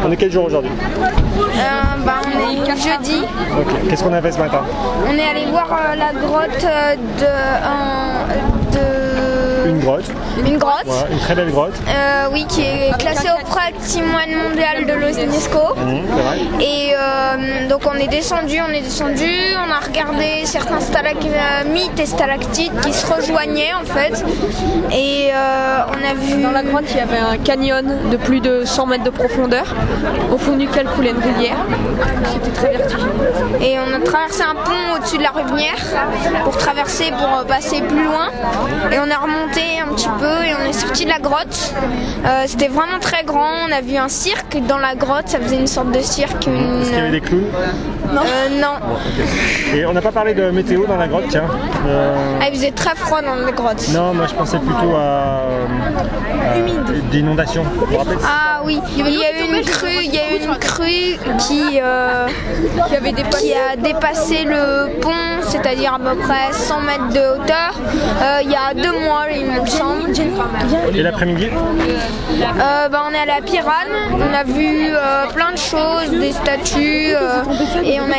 On est quel jour aujourd'hui? On est jeudi. Ok, qu'est-ce qu'on a fait ce matin? On est allé voir la grotte Une grotte. Une grotte. Voilà, une très belle grotte. Oui, qui est classée au patrimoine mondial de l'UNESCO. C'est vrai. Et donc on est descendu, on a regardé certains stalagmites et stalactites qui se rejoignaient en fait. Et on a vu... Dans la grotte, il y avait un canyon de plus de 100 mètres de profondeur, au fond duquel coulait une rivière. C'était très vertigineux. Et on a traversé un pont au-dessus de la rivière pour passer plus loin. Et on a remonté un petit peu et on est sorti de la grotte. C'était vraiment très grand. On a vu un cirque dans la grotte. Ça faisait une sorte de cirque. Est-ce qu'il y avait des clowns? Non. Et on n'a pas parlé de météo dans la grotte, tiens. Il faisait très froid dans la grotte. Non, moi je pensais plutôt à d'inondations. Vous vous rappelez? Ah oui, il y a eu une crue qui a dépassé le pont, c'est-à-dire à peu près 100 mètres de hauteur, il y a 2 mois, il me semble. Et l'après-midi? On est allé à Piran, on a vu plein de choses, des statues, et on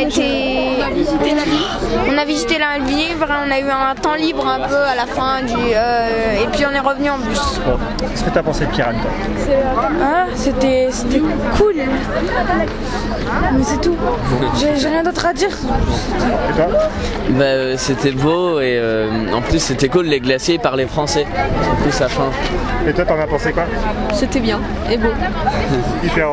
a visité la livre, on a eu un temps libre un peu à la fin et puis on est revenu en bus. Bon. Qu'est-ce que tu as pensé de Piran, toi? C'était cool, mais c'est tout. J'ai rien d'autre à dire. Et toi? C'était beau et en plus c'était cool, les glaciers parlaient français, du coup ça change. Et toi, t'en as pensé quoi? C'était bien et beau. Hyper.